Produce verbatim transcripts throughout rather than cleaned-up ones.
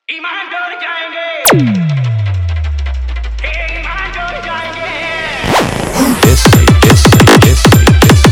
ईमान डोल जाएंगे, ईमान डोल जाएंगे। Yes, yes, yes, yes, yes.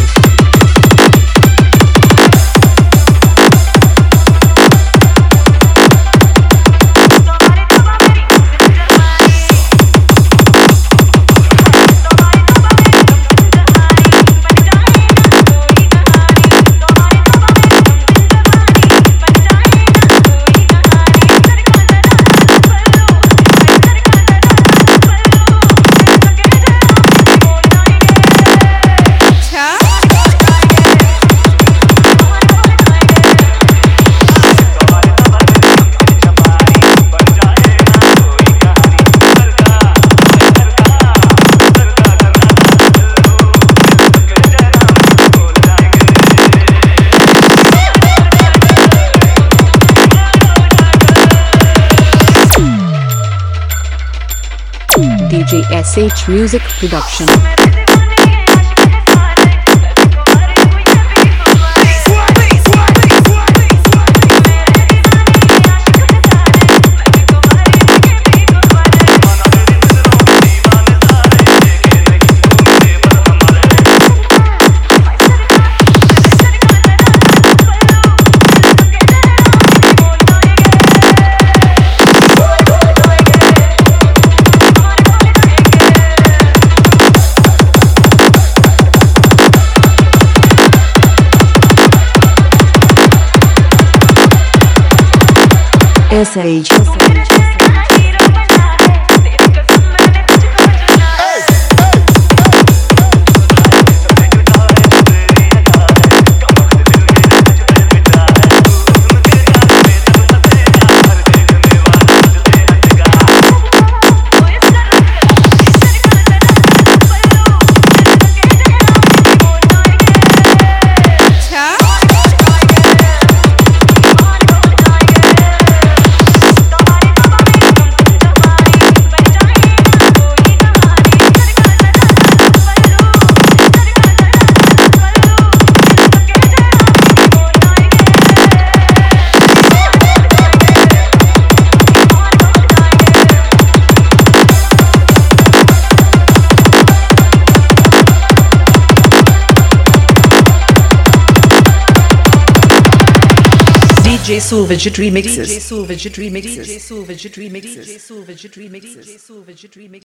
D J S H Music Production. S H D J Soulvage remixes. D J Soulvage remixes. D J Soulvage remixes. D J Soulvage remixes.